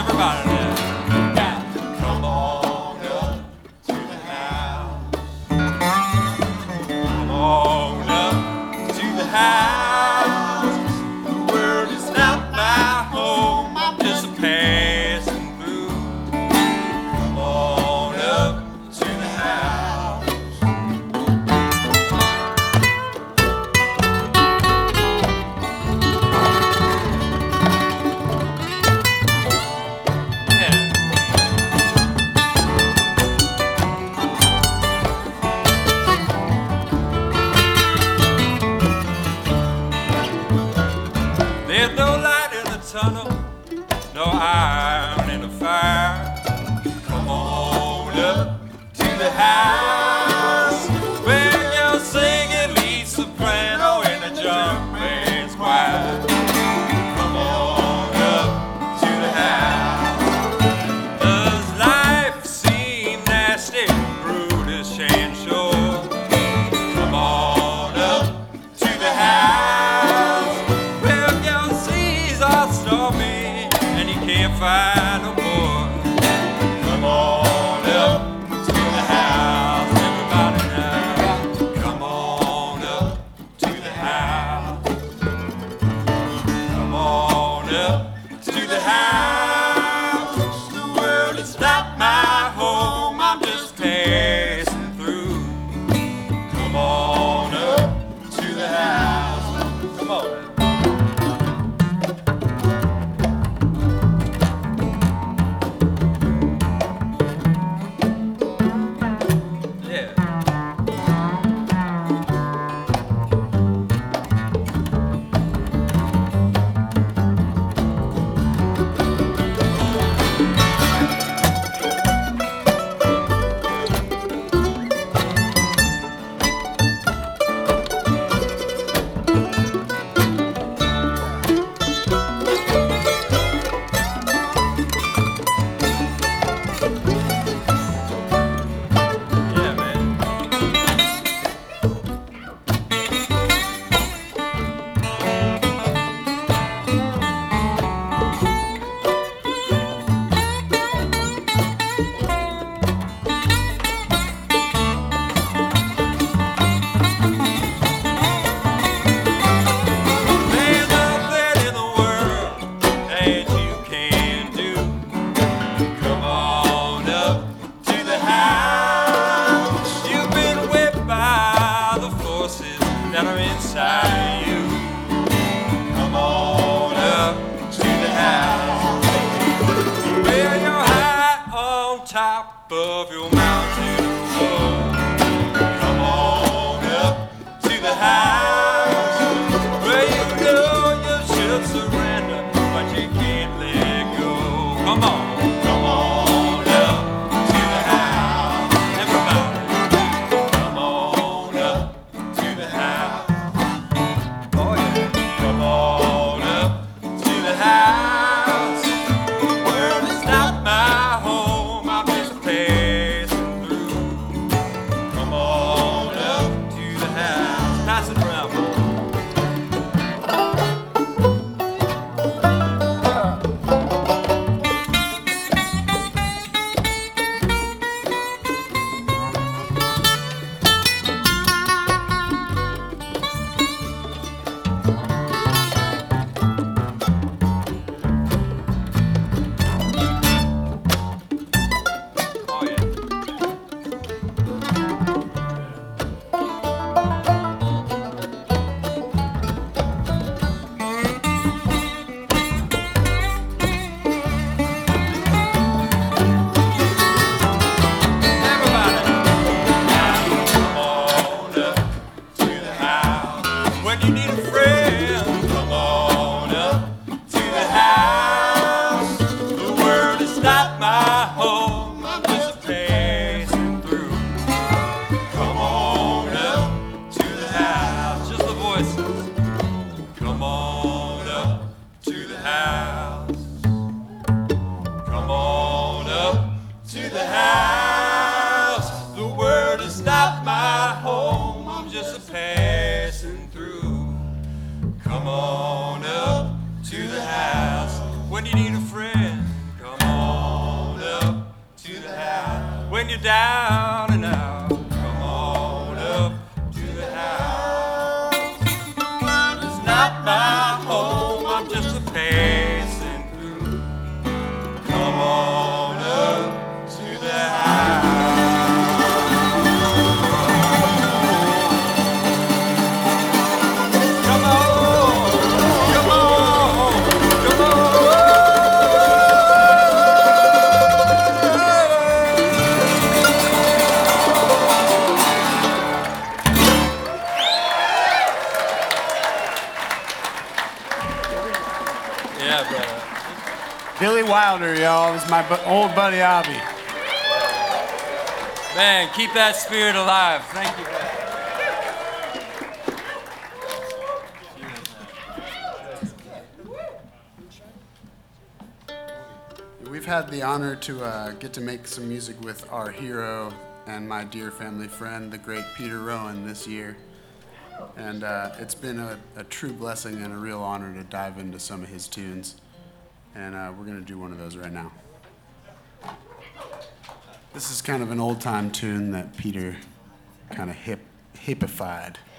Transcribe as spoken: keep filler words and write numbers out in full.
Everybody now. Yeah. Come on up to the house. Come on up to the house. The world is not my home. I'm just a passing through. Come on up to the house. Yeah. There's no light in the tunnel, no iron in the fire. Come on up to the house where you're singing lead soprano in the jump band's choir. Come on up to the house. Does life seem nasty, brutish and sure? Come on up to the house where your seas are stormy and you can't find no more. Come on up to the house, everybody now. Come on up to the house. Come on up to the house. The world is not my home, I'm just passing through. Come on up to the house. Come on. Yeah. Yeah, man. There's nothing in the world that you can do. Come on up to the house. You've been whipped by the forces that are inside you. Come on up to the house where you're high on top of your mountain of love. Come on up to the house where you know you should surrender, but you can't let go. Come on, come on up to the house, everybody. Come on up to the house. Oh yeah. Come on up to the house. The world is not my home, I'm just passing through. Come on up to the house. Pass it around. when you're down and out, come on up to the house. It's not my home, I'm just a passing through. Come on up to the house. Come on, come on, come on. Yeah, brother. Billy Wilder, y'all. This is my bu- old buddy Avi. Man, keep that spirit alive. Thank you. We've had the honor to uh, get to make some music with our hero and my dear family friend, the great Peter Rowan, this year. And uh, it's been a, a true blessing and a real honor to dive into some of his tunes. And uh, we're going to do one of those right now. This is kind of an old-time tune that Peter kind of hip, hipified.